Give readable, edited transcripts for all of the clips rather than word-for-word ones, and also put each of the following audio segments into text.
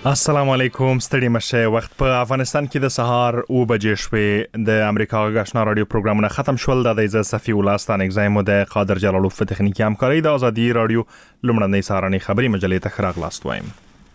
السلام علیکم. ستړي مشه. وخت په افغانستان کې د سهار 9 بجې شوې. د امریکا غږ رادیو پروګرامونه ختم شول. د عزت صفی ولستان اگزایم د قادر جلالوف په تخنیکی همکاري د ازادي رادیو لمړنۍ سهارنۍ خبري مجلې ته خراغ لاست وایم.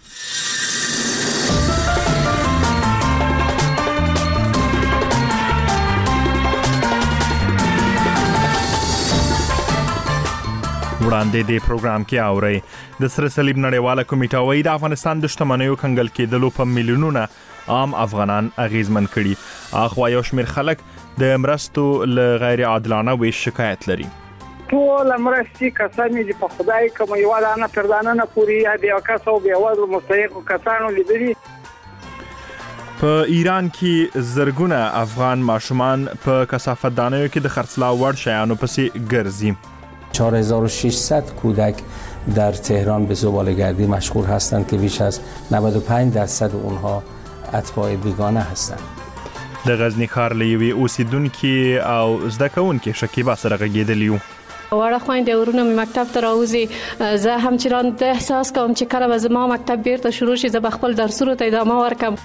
وړاندې د پروګرام کې اوري د سره صلیب نړیواله کمیټه وایي د افغانستان د شتمنیو کنګل کېدلو په میلیونونه عام افغانان اغیزمن کړي. اخوا یو شمېر خلک د مرستو له غیر عادلانه ویش شکایت لري. ټول مرستې کسانې چې په خدای کوم یو دانه تر دانه نه پوری دی او کسو به وضع مستحق کسانو لیدلي. په ایران کې زرګونه افغان ماشومان په کثافت دانیو کې د خرڅلاو وړ شیانو پسې ګرځي. 4600 کودک در تهران به زباله‌گردی مشغول هستند که بیش از 95% اونها اتباع بیگانه هستند. د غزنی ښار له یوې اوسیدونکي او زده کوونکي شکیبا سره غږېدلی وو. وړه خویندې ورونه مې مکتب ته راوځي. زه هم چیرې د احساس کوم چې کله به زما مکتب بیرته شروع شي زه به خپل درسونو ته ادامه ورکم.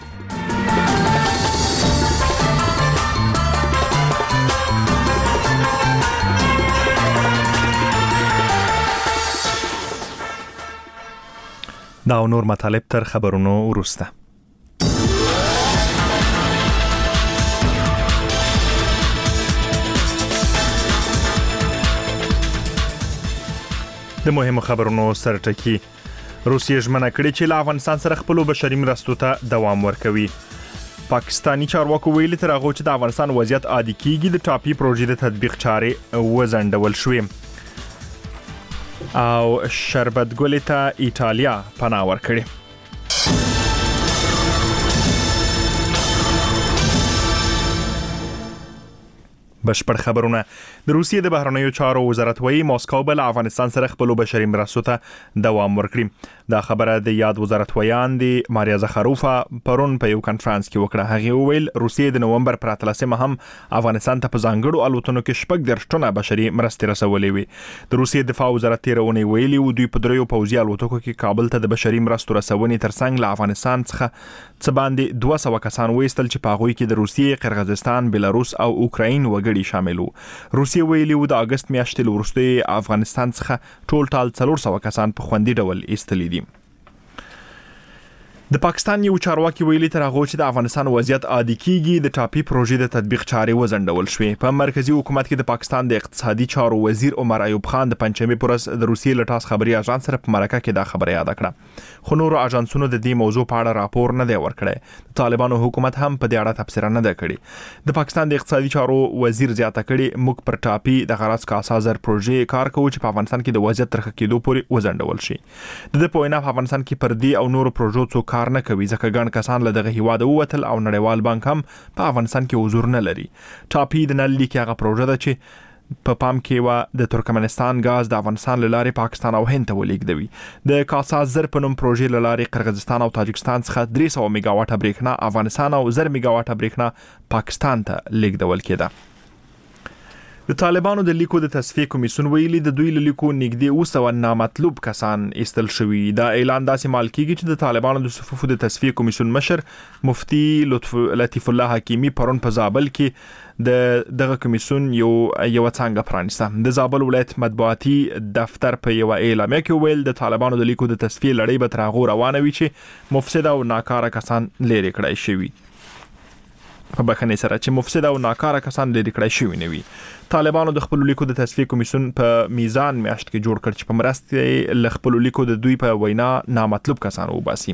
دا نور مطالب تر خبرونو وروسته. د مهمو خبرونو سرټکی. روسیې ژمنه کړې چې له افغانستان سره خپل بشري مرستو ته دوام ورکوي. پاکستانی چارواکو ویلي تر هغه چې د افغانستان وضعیت عادي کیږي د ټاپي پروژې د تطبیق چارې وزندول شوې. او شربت ګلې ته ایټالیا پناه ورکړي. بشپړ خبرونه. د روسیې د بهرنیو چارو وزارت وایي ماسکو به له افغانستان سره خپل بشري مرستو ته دوام ورکړي. دا خبره د یاد وزارت ویان دی ماریا زخروفا پرون په یو کانفرنس کې وکړه. هغه وویل روسیې د نومبر پر 13 هم افغانستان ته په ځانګړو الوتنو کې 14 ټنه بشري مرستې رسولې وي. د روسیې دفاع وزارت تیرونی ویلي و دوی په دریو پوځي الوتکو کې کابل ته د بشري مرستو رسونې ترڅنګ له افغانستان څخه څه باندې 200 کسان وېستل چې په هغوی کې د روسیې، قرغیزستان، بلاروس او اوکراین وګړي شامل وو. روسیې ویلي و د اگست میاشتې وروسته افغانستان څخه ټول ټال 400 کسان په خوندي ډول ایستلي دي. د پاکستان یو چارواکي ویلي تر هغه چې د افغانستان وضعیت عادي کیږي د ټاپي پروژې د تطبیق چارې وزندول شوې. په مرکزی حکومت کې د پاکستان د اقتصادي چارو وزیر عمر ایوب خان د پنځمې پر ورځ د روسیې له ټاس خبري اژانس سره په مرکه کې دا خبره یاد کړه. خو نور اژانسونو د دې موضوع په اړه راپور نه دی ورکړی. طالبانو حکومت هم په دې اړه تبصره نه ده کړې. د پاکستان د اقتصادي چارو وزیر زیاته کړي موږ پر ټاپي د غرض کاسازر پروژې کار کوو چې په افغانستان کې د وضعیت تر ښه کېدو پورې وزندول شي. د دې په وینا په افغانستان کې پر دې او نور پروژو څو کار نه کوي ځکه ګڼ کسان له دغه هیواد ووتل او نړیوال بانک هم په افغانستان کې حضور نه لري. ټاپي د نل لیک هغه پروژه ده چې په پام کې و د ترکمنستان غاز د افغانستان له لارې پاکستان او هند ته ولېږدوي. د کاسازر په نوم پروژې له لارې قرغیزستان او تاجکستان څخه 300 میگاواټه بریښنا افغانستان او 1000 میگاواټه بریښنا پاکستان ته لیږدول کېده. د طالبانو د لیکو د تصفیه کمیسیون ویلي د دوی له لیکو نږدې 200 نامطلوب کسان ایستل شوي. دا اعلان داسې مال کیږي چې د طالبانو د صفوفو د تصفیه کمیسیون مشر مفتی لطیف الله حکیمی پرون په زابل کې دغه کمیسیون یو څنګه پرانیسته. د زابل ولایت مطبوعاتي دفتر په یو اعلامیه کې ویل د طالبانو د لیکو د تصفیه لړۍ به تر هغه روانه وي چې مفسد او ناکاره کسان لري کړای شي. په بخنه سره چې مفسد او ناکاره کسان لري کړای شي نه وي. طالبانو د خپل لیکو د تصفیه کمیسیون په میزان میاشت کې جوړ کړ چې په مرسته ل خپل لیکو د دوی په وینا نامطلوب کسان وباسي.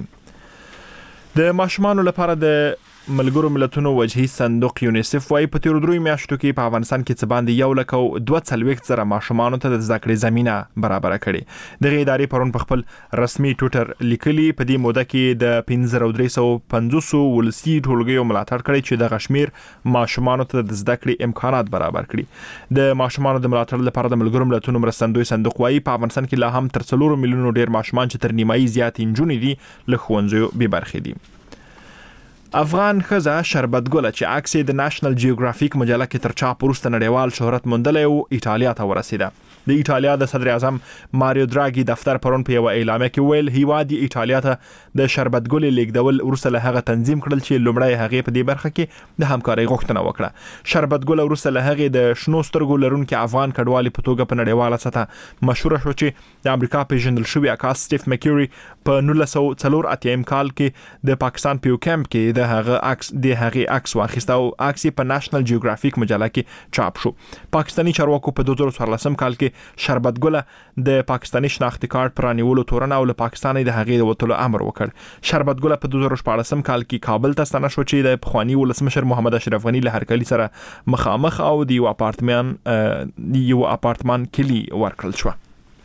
د ماشومان لپاره د ملګرو ملتونو وجهي صندوق یونیسف وايي په تیر 3 میاشتو کې په افغانستان کې څه باندې 1.2 ماشومانو ته د زده کړې زمينه برابر کړي. دغه ادارې پرون په خپل رسمي ټوئیټر لیکلي په دې موده کې د 5350 ولسی ټولګیو ملاتړ کړي چې د غشمیر ماشومانو ته د زده کړې امکانات برابر کړي. د ماشومانو د ملاتړ لپاره د ملګرو ملتونو مرستندوی صندوق وايي په افغانستان کې لا هم تر 4 میلیونو ډیر ماشومان چې تر نیمایي زیات انجونې دي له ښوونځیو بې برخې دي. افغان ښځه شربت ګله چې عکس د نېشنل جیوګرافیک مجله کې تر چاپ وروسته نړیوال شهرت موندلی او ایټالیا ته ورسیده. د ایټالیا د صدر اعظم ماریو دراګي دفتر پرون په یو اعلامیه کې ویل هیواد ایټالیا ته د شربت ګل لیږدول ورسره له هغه تنظیم کړل چې لومړی هغه په دې برخه کې د همکارۍ غوښتنه وکړه. شربت ګل ورسره له هغه د شنو سترګو لرونکو افغان کډوالي په توګه په نړیواله سطح مشهور شو چې د امریکا پیژندل شوی عکاس سټیف مکیوري په 1984 کال کې د پاکستان په کیمپ کې د هغه عکس واخیست او عکس په نېشنل جیوګرافیک مجله کې چاپ شو. پاکستانی چارواکو په 2014 کال کې شربت ګل د پاکستانی شناختی کارت پرانیولو تورن او له پاکستان د هغې د وټلو امر وکړ. شربت ګل په 2014 کال کې کابل ته ستنه شو چې د پخوانی ولسمشر محمد اشرف غنی له هرکلی سره مخامخ او د یو اپارتمان کلی ورکړل شو.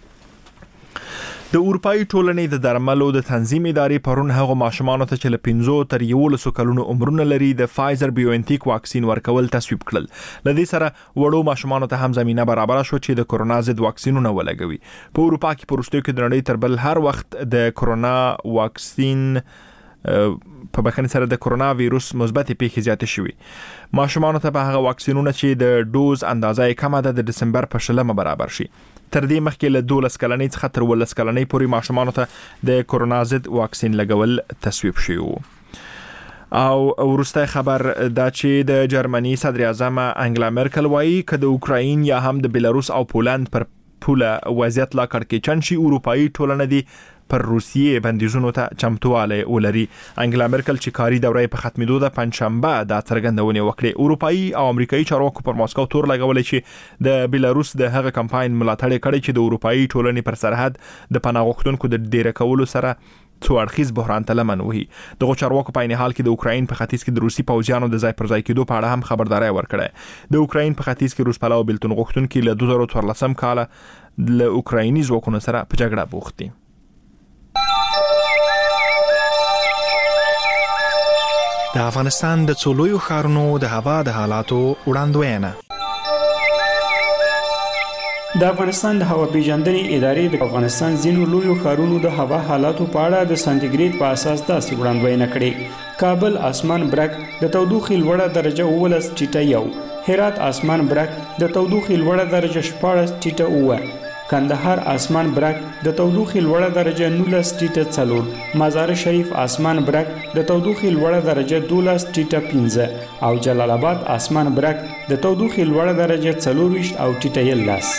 د اروپאי ټولنې د درملو د تنظیم ادارې پرون هغه ماشومان ته چې له 15 تر 11 کلونو عمرونه لري د فایزر بایوانټیک واکسین ورکول تصویب کړل. لدې سره وړو ماشومان ته هم زمينه برابر شو چې د کرونا ضد واکسینونه ولګوي. په اروپا کې پروستیو کې د نړۍ تر بل هر وخت د کرونا واکسین په بخښنې سره د کرونا وایروس مثبت پیښې زیاتې شوې. ماشومان ته به هغه واکسینونه چې د ډوز اندازه کمه ده د دسمبر په 10 برابر شي. تر دې مخکې له 12 کلنۍ څخه تر 12 کلنۍ پورې ماشومان ته د کرونا ضد واکسین لګول تصویب شوی. او ورسته خبر دا چې د جرمني صدر اعظم انګلا مرکل وایي چې د اوکراین یا هم د بلاروس او پولند پر پوله وضعیت لا کړکېچن شي اروپאי ټولنه دی پر روسیې بندیزونو ته چمتواله ولري. انګلا مرکل چې کاری دوره په ختمېدو د پنځشنبه د څرګندونې وکړې. اروپאי او امریکایي چارواکو پر ماسکو تور لګولې چې د بلاروس د هغه کمپاین ملاتړ کړي چې د اروپאי ټولنې پر سرحد د پناه غوښتونکو د ډیر کولو سره څو اړخیز بحران ته لمن وهي. دغه چارواکو په عین حال کې د اوکراین په ختیځ کې د روسي پوځیانو د ځای پر ځای کېدو په اړه هم خبرداري ورکړه. د اوکراین په ختیځ کې روس پلاو بلتون غوښتونکو له 2014 کال له اوکرایني ځواکونو سره په جګړه بوخت دي. د افغانستان د څولویو ښارونو د هوا د حالاتو وړاندوینه. د افغانستان د هوا پیژندنې ادارې د افغانستان ځینو لویو ښارونو د هوا حالاتو په اړه د سانتیګریډ په اساس داسې وړاندوینه کړې. کابل اسمان برک د تودوخې لوړه درجه 19.1، هرات اسمان برک د تودوخې لوړه درجه 14.9، کندهار اسمان برک د تودوخې لوړه درجه 19.4، مزار شریف اسمان برک د تودوخې لوړه درجه 12.15 او جلال آباد اسمان برک د تودوخې لوړه درجه 24.11.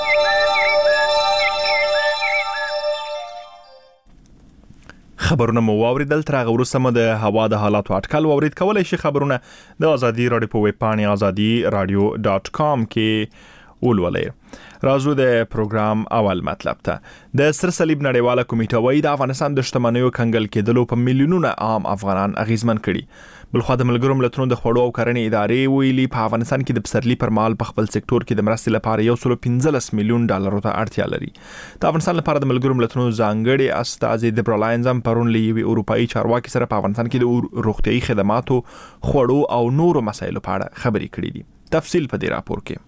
خبرونه مو واوریدل. تر هغه وروسته مو د هوا د حالاتو اټکل واورید. کولای شي خبرونه د ازادي رادیو په ویب پاڼه azadi.radio.com کې ولولئ. راځو د پروګرام اول مطلب ته. د سر صلیب نړیواله کمیټه وايي د افغانستان د شتمنیو کنګل کېدلو په میلیونونو عام افغانان اغیزمن کړي. بلخو د ملګرو ملتونو د خوړو او کرنې ادارې ویلي په افغانستان کې د پسرلي پر مهال په خپل سکتور کې د مرستې لپاره $115 میلیون ته اړتیا لري. د افغانستان لپاره د ملګرو ملتونو ځانګړي استازي د برلاینزم پرون لوي اروپאי چارواکي سره په افغانستان کې د روغتيایي خدماتو، خوړو او نورو مسایلو په اړه خبرې کړې دي. تفصیل په دې راپور کې.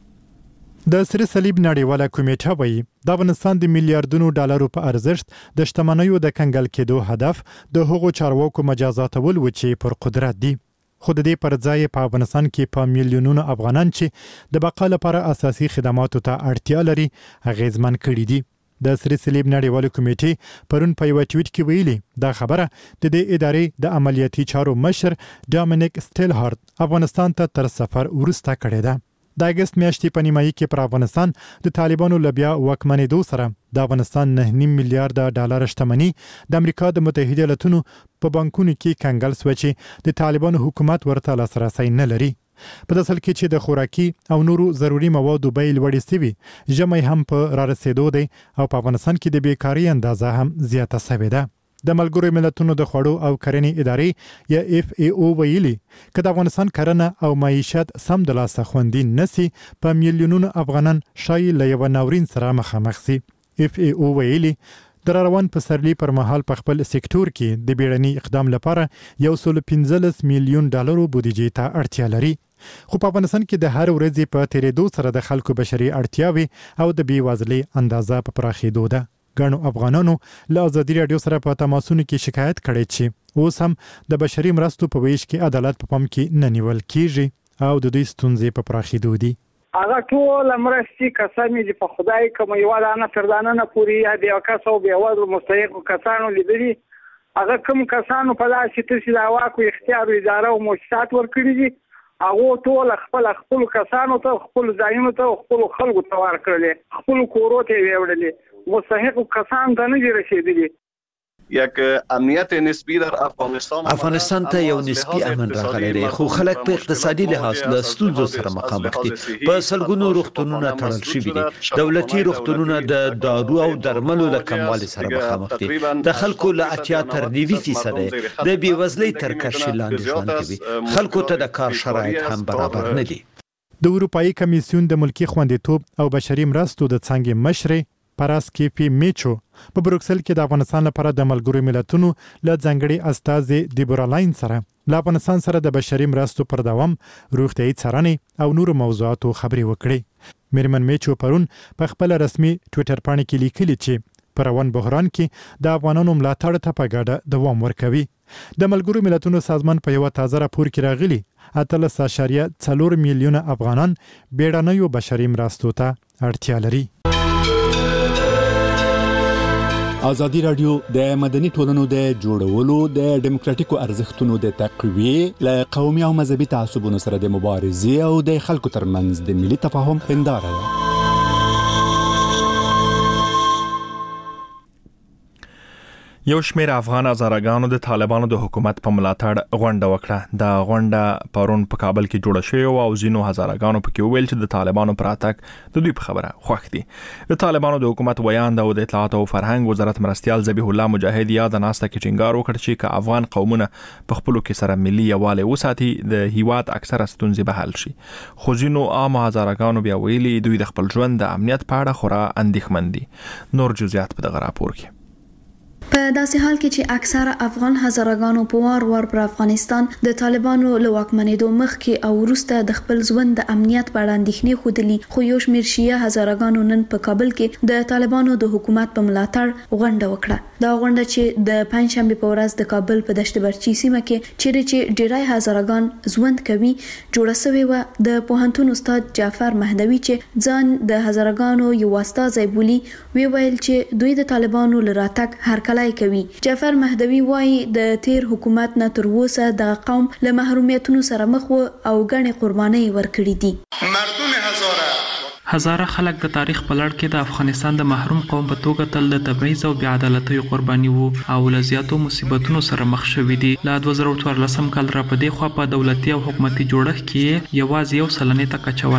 د سر صلیب نړیواله کمیټه وایي د افغانستان د میلیارډونو ډالرو په ارزښت د شتمنیو د کنګل کېدو هدف د هغو چارواکو مجازاتول و چې پر قدرت دي. خو د دې پر ځای په افغانستان کې په میلیونونو افغانان چې د بقا لپاره اساسي خدماتو ته اړتیا لري اغیزمن کړي دي. د سر صلیب نړیواله کمیټې پرون په یو ټویټ کې ویلي دا خبره د دې ادارې د عملیاتي چارو مشر ډامینیک سټیلهارت افغانستان ته تر سفر وروسته کړې ده. د اگست میاشتې په نیمایي کې پر افغانستان د طالبانو لبیا واکمنېدو سره د افغانستان 9.5 میلیارډ ډالر شتمنۍ د امریکا د متحده ایالاتونو په بانکونو کې کنګل شوه چې د طالبانو حکومت ورته لاسرسی نه لري. په داسې حال کې چې د خوراکي او نورو ضروري موادو بیې لوړې شوي، ژمی هم په رارسېدو دی او په افغانستان کې د بیکارۍ اندازه هم زیاته شوې ده. د ملګرو ملتونو د خوړو او کرنې ادارې یا FAO ویلي چې د افغانستان کرنه او معیشت سم د لاسه خوندي نسی په میلیونونو افغانان شایي له یو ناورین سره مخامخ شي. FAO ویلي د روان پسرلي پر مهال په خپل سکتور کې د بیړني اقدام لپاره $115 میلیون بودیجې ته اړتیا لري. خو په افغانستان کې د هر ورځې په تیریدو سره د خلکو بشري اړتیاوي او د بیوزلۍ اندازه په پراخېدو ده. ګڼو افغانانو له ازادي رادیو سره په تماسونو کې شکایت کړی چې اوس هم د بشري مرستو په ویش کې عدالت په پام کې نه نیول کیږي او د دوی ستونزې په پراخېدو دي. هغه ټول مرستې کسانې چې په خدای کوم یو دانه تردانه نه پوری یا د کس او به وضع مستحق کسانو لیدلي هغه کوم کسانو په داسې تاسو د واکو اختیار اداره او مؤسسات ورکړي دي هغه ټول خپل کسانو ته خپل ځایونو ته خپل خلکو ته ورکړل خپل کورو ته ویوړل مستحق کسان ته نه رسیدلي یک امنیت نسبی در افغانستان ته یو نسبی امن راغلی دی خو خلک په اقتصادي لحاظ له ستونزو سره مخامخ دي په سلګونو روغتونونه تړل شوي دي دولتي روغتونونه د دارو او درملو له کموالي سره مخامخ دي د خلکو له 80 تر 90% د بیوزلۍ تر کرښې لاندې ژوند کوي خلکو ته د کار شرایط هم برابر نه دي د اروپאי کمیسیون د ملکی خوندیتوب او بشري مرستو د څنګه مشر پراسکیپی میچو په بروکسل کې د افغانستان لپاره د ملګرو ملتونو له ځنګړي استازي دیبورا لاین سره له افغانستان سره د بشري مرستو پر دوام روغتیايي څارنې او نورو موضوعاتو خبرې وکړې میرمن میچو پرون په خپل رسمي ټوئیټر باندې کې لیکلي چې په روان بحران کې د افغانانو ملاتړ ته په ګډه دوام ورکوي د ملګرو ملتونو سازمان په یو تازه راپور کې راغلي 13.4 میلیونه افغانان بیړنیو بشري مرستو ته اړتیا لري ازادي رادیو د مدني ټولنو د جوړولو د ډیموکراتیکو ارزښتونو د تقویه له قومي او مذهبي تعصبونو سره د مبارزې او د خلکو ترمنځ د ملي تفاهم هنداره ده. یو شمېر افغان هزارهګانو د طالبانو د حکومت په ملاتړ غونډه وکړه. د غونډه پرون په کابل کې جوړه شوې او ځینو هزارهګانو پکې وویل چې د طالبانو پر اتاک د دوی په خبره خوښ دي. د طالبانو د حکومت ویاند او د اطلاعات او فرهنګ وزارت مرستیال ذبیح الله مجاهد یا د ناسته کې ټینګار وکړ چې که افغان قومونه په خپلو کې سره ملي یووالی وساتي د هیواد اکثره ستونزې به حل شي. خو ځینو عام هزارهګانو بیا ویلي دوی د خپل ژوند د امنیت په اړه خورا اندېښمن دي. نور جزئیات په دغه راپور کې. په داسې حال کې چې اکثره افغان هزارهګانو په وار پر افغانستان د طالبانو له واکمنېدو مخکې او وروسته د خپل ژوند د امنیت په اړه اندېښنې ښودلي، خو یو شمېر شیعه هزارهګانو نن په کابل کې د طالبانو د حکومت په ملاتړ غونډه وکړه. دا غونډه چې د پنځشنبې په ورځ د کابل په دشت برچي سیمه کې چیرې ډیری هزارهګان ژوند کوي جوړه شوې و. د پوهنتون استاد جعفر مهدوي چې ځان د هزارهګانو یو استازی بولي ویل چې دوی د طالبانو له راتګ هرکلی کوي. جعفر مهدوي وایي د تیر حکومت نه تر اوسه د قوم له محرومیتونو سره مخ و او ګڼې قربانۍ ورکړي دي. هزاره خلک د تاریخ په لړ کې د افغانستان د محروم قوم په توګه تل د تبعیض او بې عدالتۍ قرباني وو او له زیاتو مصیبتونو سره مخ شوي دي. له 2014 کال را په دې خوا په دولتي او حکومتي جوړښت کې یوازې 1% ته کچه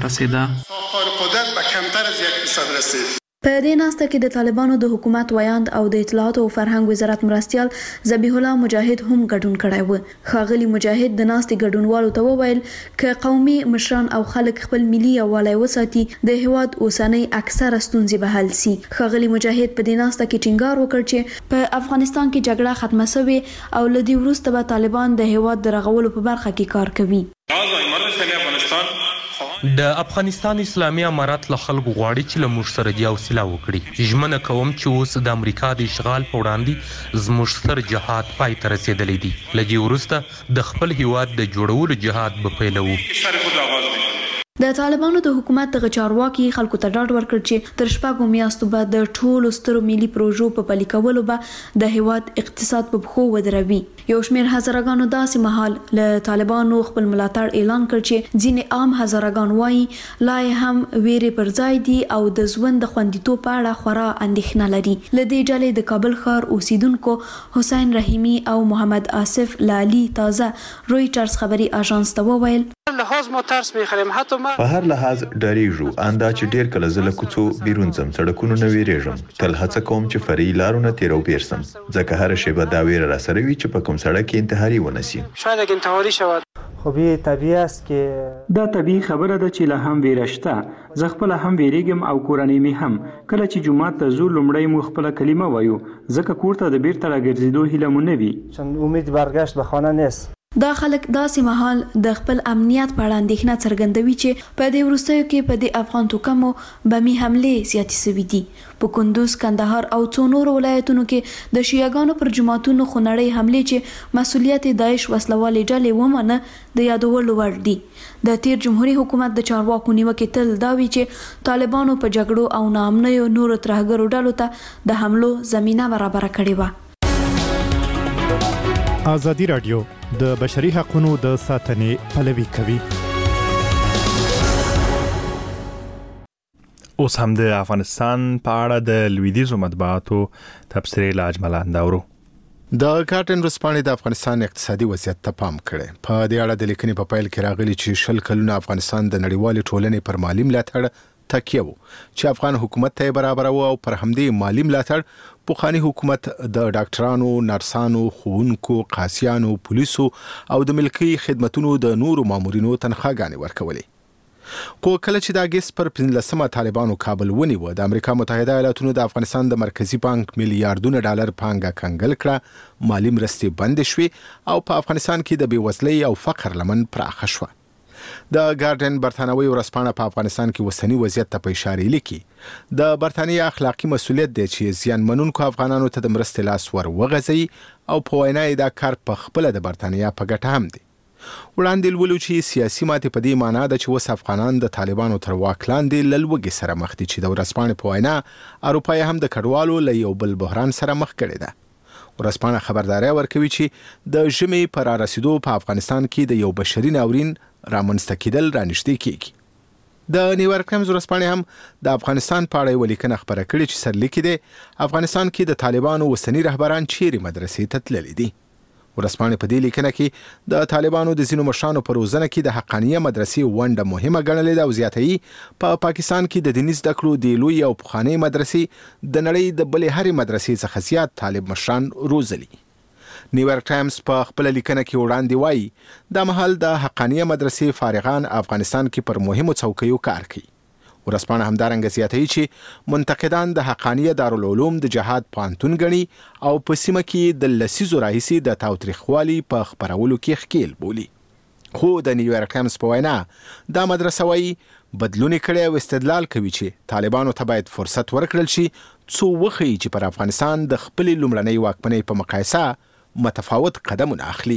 ورسېده. په دې ناسته کې د طالبانو د حکومت ویاند او د اطلاعات او فرهنګ وزارت مرستیال ذبیح الله مجاهد هم ګډون کړی و. ښاغلي مجاهد د ناستې ګډونوالو ته وویل که قومي مشران او خلک خپل ملي یووالی وساتي د هیواد اوسنۍ اکثره ستونزې به حل سي. ښاغلي مجاهد په دې ناسته کې ټینګار وکړ چې په افغانستان کې جګړه ختمه شوې او له دې وروسته به طالبان د هیواد د رغولو په برخه کې کار کوي. د افغانستان اسلامي امارات له خلکو غواړي چې له موږ سره د حوصله وکړي. ژمنه کوم چې اوس د امریکا د اشغال په وړاندې زموږ ستر جهاد پای ته رسېدلی دی. له دې وروسته د خپل هیواد د جوړولو جهاد به پیلوو. د طالبانو د حکومت د چارواکي خلکو ته ډاډ ورکړ چې تر شپږو میاشتو به د ټولو سترو ملي پروژو په پلي کولو به د هیواد اقتصاد په پښو ودروي. یو شمېر هزارهګانو داسې مهال له طالبانو خپل ملاتړ اعلان کړ چې ځینې عام هزارهګان وایي لا هم ویرې پر ځای دي او د ژوند د خوندیتوب په اړه خورا اندېښنه لري. له دې ډلې د کابل ښار اوسیدونکو حسین رحیمي او محمد آصف لالي تازه رویټرز خبري اژانس ته وویل په هر لحاظ ډاریږو اندا چې ډیر کله زله کوڅو بیرون ځم سړکونو نه ویریږم. تل هڅه کوم چې فري لارونه تیرو بیرسم ځکه هر شیبه دا ویره را سره وي چې په کوم سړک کې انتحاري ونسی. شاید انتحاري شود. خو به طبیعي است که دا طبیعي خبره ده چې له هم ویره شته. زه خپل هم ویریږم او کورنۍ می هم. کله چې جمعه ته زو لومړی مو خپل کلمه وایو ځکه کور ته د بیرته راګرځېدو هیله مو نه وي. چون امید برگشت به خانه نیست. دا خلک داسې مهال د خپل امنیت په اړه اندېښنه څرګندوي چې په دې وروستیو کې په دې افغان توکمو بمي حملې زیاتې سوي دي. په کندوز، کندهار او څو نورو ولایتونو کې د شیعاګانو پر جماعتونو خونړۍ حملې چې مسؤلیت داعش وسلوالې ډلې ومنه د یادولو وړ دي. د تیر جمهوریت حکومت د چارواکو نیوکې تل دا وی چې طالبانو په جګړو او ناامنیو نورو ترهګرو ډلو ته د حملو زمينه برابر کړې وه. ازادي رادیو د بشري حقوقو د ساتنې پلوي کوي. اوس هم د افغانستان په اړه د لویدیزو مطبوعاتو تبصرې لاجملان داورو. د کارټن ورځپاڼې د افغانستان اقتصادي وضعیت ته پام کړي. په دې اړه د لیکنې په پیل کې راغلي چې 20 کلونه افغانستان د نړیوال ټولنې پر مالی ملاتړ تکیه وو چې افغان حکومت ته برابر وو او پر همدې مالی ملاتړ پوخانی حکومت د ډاکټرانو، نرسانو، ښوونکو، قاضیانو، پولیسو او د ملکی خدماتونو د نورو مامورینو تنخواګانې ورکولې. خو کله چې د اگست پر 15مه طالبانو کابل ونیو، د امریکا متحده ایالاتونو د افغانستان د مرکزی بانک میلیارډونه ډالر پانګه کنګل کړه، مالی مرستې بند شوې او په افغانستان کې د بیوزلۍ او فقر لمن پراخه شوه. د ګارډن برتانوي ورځپاڼه په افغانستان کې وسنی وضعیت ته په اشاره لیکي د برتانیې اخلاقی مسؤلیت دی چې زیان منونکو افغانانو ته د مرستې لاس ور وغځي او په وینا دا کار په خپل د برتانیا په ګټه هم دی. وړاندې ولولو چې سیاسي ماتې په دې معنی ده چې وس افغانان د طالبانو تر واک لاندې لوګي سره مخ دي چې د ورځپاڼې په وینا اروپا هم د کډوالو له یو بل بحران سره مخ کړي ده. ورځپاڼه خبرداري ورکوي چې د ژمي پر رسیدو په افغانستان کې د یو بشري ناورین رامنځته کېدل رانږدې کیږي. د نیویارک ټایمز ورځپاڼه هم د افغانستان په اړه ولیکنه خبره کړې چې سرلیکي دی افغانستان کې د طالبانو وسنی رهبران چیرې مدرسې ته تللي دي. ورځپاڼه په دې لیکنه کې د طالبانو د ځینو مشرانو پر روزنه کې د حقانیه مدرسې ونډه مهمه ګڼلې ده او زیاتې په پاکستان کې د دیني زده کړو د لوی او پخوانی مدرسې د نړۍ د بلې هرې مدرسې څخه زیات طالب مشران روزلي. نیویارک ټایمز په خپل لیکنه کې وړاندې وایي د محل د حقانیه مدرسې فارغان افغانستان کې پر مهمو څوکیو کار کوي. ورځپاڼه همدارنګه زیاتوي چې منتقدان د حقانیه دارالعلوم د جهاد پوهنتون ګڼي او په سیمه کې د لسیزو راهیسې د تاوتریخوالي په خپرولو کې ښکیل بولي. خو د نیویارک ټایمز په وینا دا مدرسه وایي بدلون کړي او استدلال کوي چې طالبانو ته باید فرصت ورکړل شي څو وخی چې پر افغانستان د خپل لومړنۍ واکمنۍ په مقایسه متفاوت قدمونه اخلي.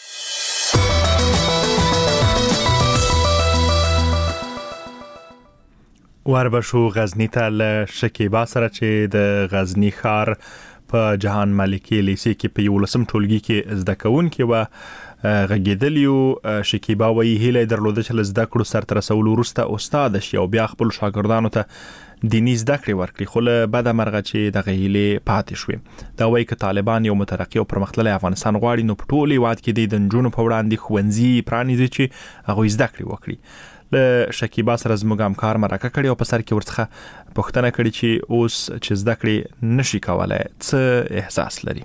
وربشو غزنی ته له شکیبا سره چې د غزنی ښار په جهان ملکی لیسې کې په 11م ټولګي کې زده کوونکې و غږیدلیو. شکیبا وایي هیله درلوده چې زده کړو سرته رسولو وروسته استاد شي او بیا خپل شاګردانو ته دیني زده کړې ورکړي، خو له بده مرغه چې دغه هیلې پاتې شوې. دا وایي که طالبان یو مترقي او پرمختللی افغانستان غواړي نو په ټول هیواد کې د نجونو په وړاندې ښوونځي پرانیزي چې هغوی زده کړې وکړي. له شکیبا سره زموږ همکار مرکه کړې او په سر کې ورڅخه پوښتنه کړې چې اوس چې زده کړې نشي کولای څه احساس لري.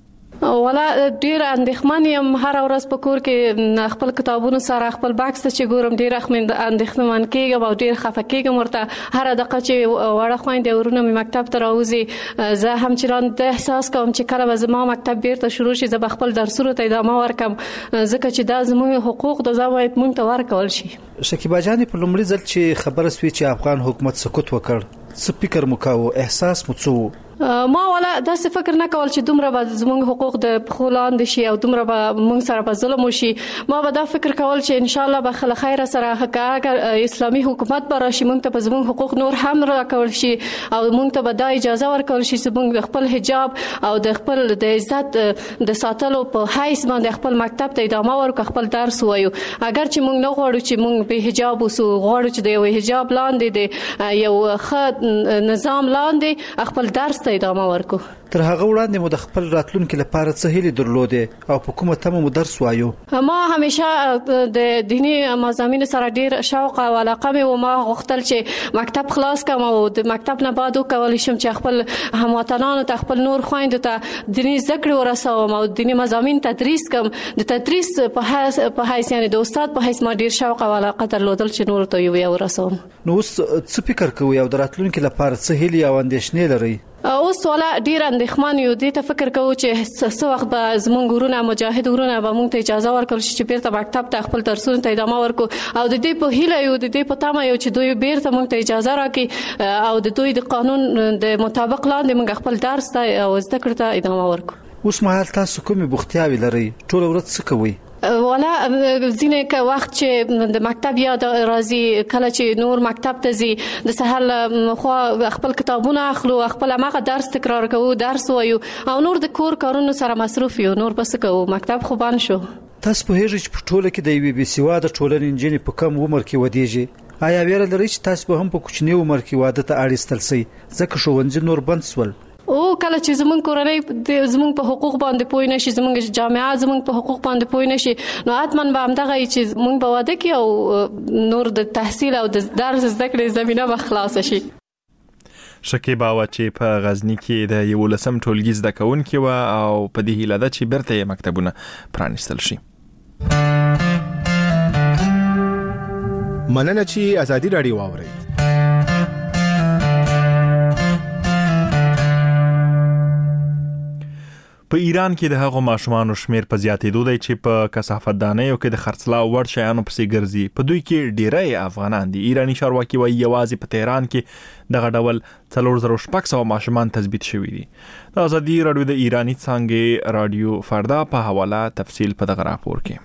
ولا ډیر اندېښمن یم، هر ورځ په کور کې خپل کتابونو سره خپل باکس ته چې ګورم ډیر اندېښمن کېږم او ډیر خفه کېږم. ورته هر دقیقه چې وړه خویندې ورونه مې مکتب ته راوځي زه هم چران د احساس کوم چې کله به زما مکتب بیرته شروع شي زه به خپل درسونو ته ادامه ورکم ځکه چې دا زموږ حقوق د باید موږ ته ورکول شي. شکیبا جان په لومړي ځل چې خبره سوي چې افغان حکومت سقوط وکړ څه فکر مو کاوه، احساس مو څه؟ ما ولا داسې فکر نه کول چې دومره به زموږ حقوق د پخو لاندې شي او دومره به موږ سره به ظلم وشي. ما به دا فکر کول چې ان شاء الله به خل خیر سره اگر اسلامي حکومت به راشي موږ ته به زموږ حقوق نور هم راکول شي او موږ ته به دا اجازه ورکول شي چې موږ د خپل حجاب او د خپل د عزت د ساتلو په حیث باندې خپل مکتب ته ادامه ورکړو، خپل درس وایو. اگر چې موږ نه غواړو چې موږ به حجاب وسو، غواړو چې د یو حجاب لاندې د یو ښه نظام لاندې خپل درس ته ادامه ورکړو. تر هغه وړاندې مو د خپل راتلونکو لپاره څه هیلې درلودې او په کومه تمه مو درس وایو؟ ما همیشه د دینی مضامین سره ډیر شوق او علاقه مې و. ما غوښتل چې مکتب خلاص کړم او د مکتب نه بعد وکولای شم چې خپل هموطنانو ته خپل نور خويندو ته دینی زده کړې ورسوم او دینی مضامین تدریس کوم. د تدریس په حیث یعنی د استاد په حیث ما ډیر شوق او علاقه درلودل چې نور ته یو ورسوم. نو اوس څه فکر کوئ او د راتلونکو لپاره څه هیلې او اندېښنې لرئ؟ اوس والا ډیر اندېښمان یو دي ته فکر کوو چې څه وخت به زمونږ ورونه مجاهد ورونه به موږ ته اجازه ورکړي چې بیرته مکتب ته خپل درسونو ته ادامه ورکړو او د دې په هیله یو د دې په تمه یو چې دوی بیرته موږ ته اجازه راکړي او د دوی د قانون د مطابق لاندې موږ خپل درس ته او زده کړې ته ادامه ورکړو. اوس مهال تاسو کومې بوختیاوې لرئ؟ ټول ورځ څه کوئ؟ ولا ځینې که وخت چې د مکتب یاد راځي کله چې نور مکتب ته ځي د سهار خو خپل کتابونه اخلو خپل هغه درس تکرار کوو درس وایو او نور د کور کارونو سره مصروف یو نور بس کوو مکتب خو بان شو. تاسو په هیڅ په ټوله کې د یوې بي سواده ټولنې انجنیر په کم عمر کې ودیږي آیا ویره لري چې تاسو به هم په کوچنی عمر کې واده ته اړیستل سي ځکه ښوونځي نور بند سول؟ او کله چې زمونږ کورنۍ زمونږ په حقوق باندې پوه نشي زمونږ جامعه زمونږ په حقوق باندې پوه نشي نو اتمن به همدغه چې مونږ به واده کې او نور د تحصیل او د درس زده کړې زمينه به خلاص شي. شکیبا و چې په غزنی کې د 11م ټولګي زده کوونکي و او په دې هیله ده چې برته مکتبونه پرانیستل شي. مننه چې ازادي رادیو واوري. په ایران کې د هغو ماشومان شمیر په زیاتېدو دی چې په کثافتدانیو کې د خرڅلاو وړ شیانو پسې ګرځي. په دوی کې ډیری افغانان دي. ایرانی چارواکي وایي یوازې په تهران کې دغه ډول 4600 ماشومان تثبیت شوي دي. د ازادي رادیو د ایرانی څانګې رادیو فردا په حواله تفصیل په دغه راپور کې.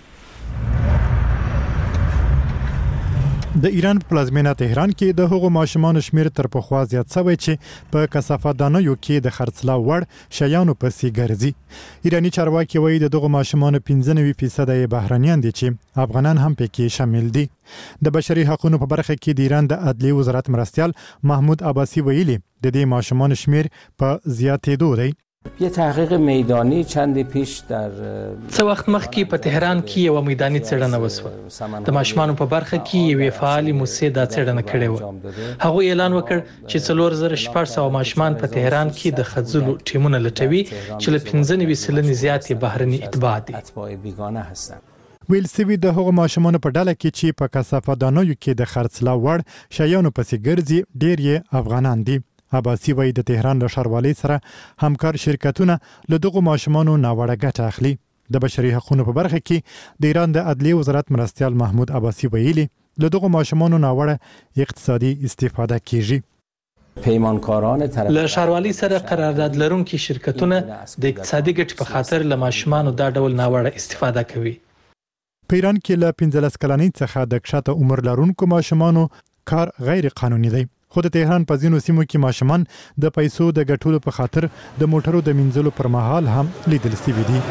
د ایران پلازمینه تهران کې د هغو ماشومان شمیر تر پخوا زیات شوی چې په کثافتدانیو کې د خرڅلاو وړ شیانو پسې ګرځي. ایرانی چارواکي وایي دغه ماشومان 95% بهرانيان دي چې افغانان هم پکې شامل دي. د بشري حقوقو په برخه کې د ایران د عدلیې وزارت مرستيال محمود عباسی ویلي د دې ماشومان شمیر په زیاتېدو دی. یه تحقیق میدانی چند پیش در څه وخت مخکې په تهران کې یو میداني څېړنه وسوه. د ماشومانو په برخه کې یو فعال موسسه دا څېړنه کړې و. هغه اعلان وکړ چې 4600 ماشومان په تهران کې د خځلو ټیمونه لټوي چې له 95% زیات بهرني اتباع دي. ویل سوي د هغو ماشومان په ډله کې چې په کثافتدانیو کې د خرڅلاو وړ شیانو پسې ګرځي ډېر یې افغانان دي. عباسی وایي د تهران له ښاروالۍ سره همکار شرکتونه له دغو ماشومانو ناوړه ګټه اخلي. د بشري حقوقو په برخه کې د ایران د عدلیې وزارت مرستيال محمود عباسی ویلي له دغو ماشومانو ناوړه اقتصادي استفاده کیږي. پیمانکاران له ښاروالۍ سره قرارداد لرونکي شرکتونه د اقتصادي ګټې په خاطر له ماشومانو دا ډول ناوړه استفاده کوي. په ایران کې له 15 کلنۍ څخه د کښته عمر لرونکو ماشومانو کار غیر قانوني دی. خو د تهران په ځینو سیمو کې ماشومان د پیسو د ګټلو په خاطر د موټرو د منځلو پر مهال هم لیدل شوي دي.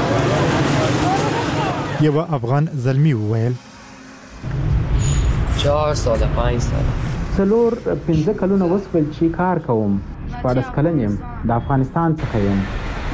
یو افغان زلمی وویل 4 سال 5 سال څلور 15 کلونه وسول چې کار کوم 14 کلن یم د افغانستان څخه یم.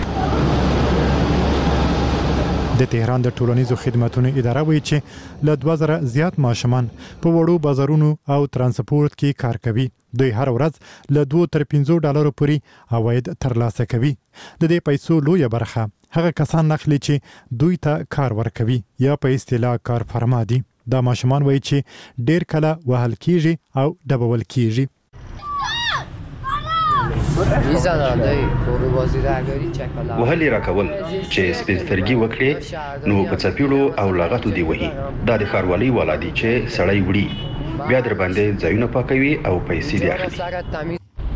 د تهران د ټولنیزو خدماتو اداره وایي چې له 2000 زیات ماشومان په وړو بازارونو او ترانسپورت کې کار کوي. دوی هر ورځ له $2 تر $15 پورې عواید ترلاسه کوي. د دې پیسو لویه برخه هغه کسان اخلي چې دوی ته کار ورکوي یا په اصطلاح کارفرما دي. دا ماشومان وایي چې ډیر کله وهل کیږي او ډبول کیږي. وهلې راکول چې سپېڅلګي وکړي نو په چپیړو او لاغتو دی وهي. دا د ښاروالۍ والا دي چې سړی وړي بیا در باندې ځایونه پاکوي او پیسې دی اخلي.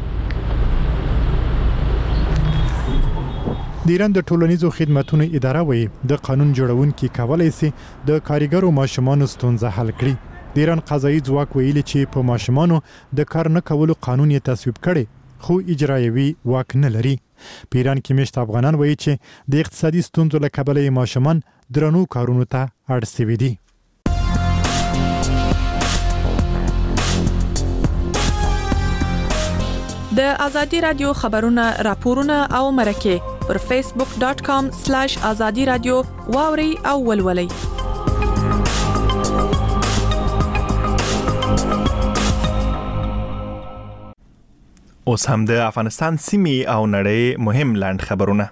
د ایران د ټولنیزو خدماتو اداره وایي د قانون جوړونکي کولای شي د کارګرو ماشومانو ستونزه حل کړي. د ایران قضایي ځواک ویلي چې په ماشومانو د کار نه کولو قانون یې تصویب کړي خو اجرایوي واک نه لري. په ایران کې مشت افغانان وایي چې د اقتصادي ستونزو له کبله ماشومان درنو کارونو ته اړ شوي دي. د ازادي رادیو خبرونه راپورونه او مرکه پر facebook.com/azadi radio واوري او ولولي. اوس هم د افغانستان سیمې او نړۍ مهم لاند خبرونه.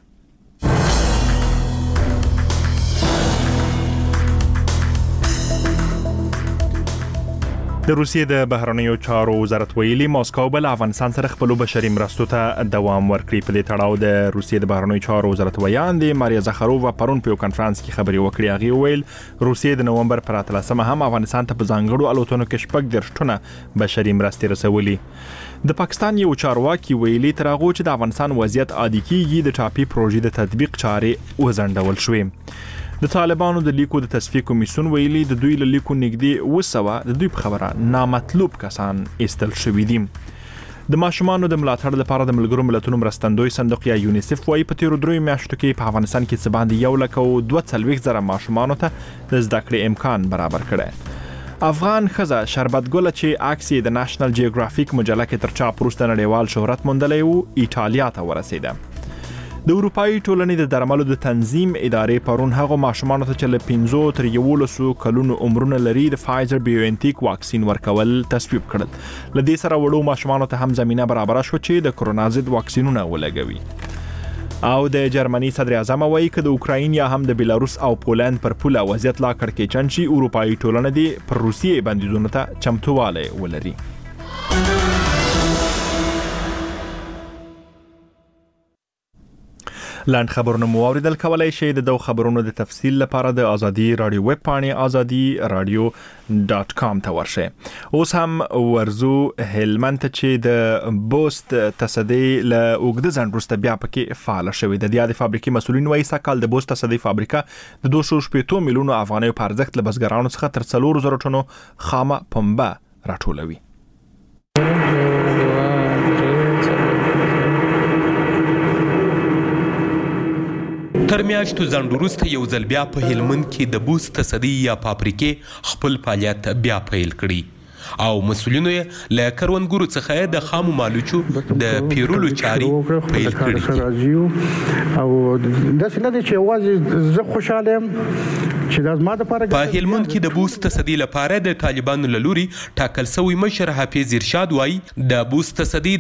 د روسیې د بهرنیو چارو وزارت ویلي ماسکو بل افغانستان سره خپل بشري مرستو ته دوام ورکړي. په دې تړاو د روسیې د بهرنیو چارو وزارت ویان د ماریا زخارووا پرون په کانفرنس کې خبري وکړې. هغه ویل روسیې د نومبر پر 13 هم افغانستان ته په ځانګړو الوتنو کې شپږ درشتونه بشري مرستې رسولي. د پاکستان یو چارواکي ویلي تر هغه چې د افغانستان وضعیت عادي کیږي د ټاپي پروژې د تطبیق چارې وزندول شوې. د طالبانو د لیکو د تصفیه کمیسیون ویلي د دوی له لیکو نږدې 200 د دوی په خبره نامطلوب کسان ایستل شوي دي. د ماشومانو د ملاتړ لپاره د ملګرو ملتونو مرستندوی صندوق یا یونیسف وايي په تیرو 3 میاشتو کې په افغانستان کې څه باندې 1,42,000 ماشومانو ته د زده کړې امکان برابر کړي. افغان ښځه شربت ګل چې عکس د نېشنل جیوګرافیک مجله کې تر چاپ وروسته نړیوال شهرت موندلی و ایټالیا ته ورسېده. د اروپאי ټولنې د درملو د تنظیم ادارې پرون هغه ماشومانو ته چې له 15 تر 11 کلونو عمرونه لري د فایزر بایوانټیک واکسین ورکول تصویب کړل. له دې سره وړو ماشومانو ته هم زمينه برابر شو چې د کرونا ضد واکسینونه ولګوي. او د جرمني صدر اعظم وایي چې د اوکراین یا هم د بیلاروس او پولند پر پوله وضعیت لا کړکېچن شي اروپאי ټولنه دی پر روسیې بندیزونو ته چمتواله ولري. لاند خبرونه مو اوریدل کولای شئ د خبرونو د تفصیل لپاره د ازادي رادیو ویب پاڼې azadi.radio.com ته ورشئ. اوس هم ورزو هلمند چې د بوست تصدی له اوږده ځنډ وروسته بیا پکې فعال شوې. د دې فابریکې مسولین وایي سکهال د بوست تصدی فابریکه د 2.8 میلیونو افغانیو په ارزښت له بزګرانو څخه تر 4,000 ټنو خامه پنبه راټولوي. تر میاشتو ځنډ وروسته یو ځل بیا په هلمند کې د بوست تصدی یا فابریکې خپل فعالیت بیا پیل کړي او مسؤلینو یې له کروندګرو څخه د خامو مالوچو د پیرولو چارې پیل کړي. او د سینې چې واځي زه خوشاله يم چې د ازما لپاره په هلمند کې د بوست تصدی لپاره د طالبانو له لوري ټاکل شوی مشر حافظ ارشاد وایي د بوست تصدی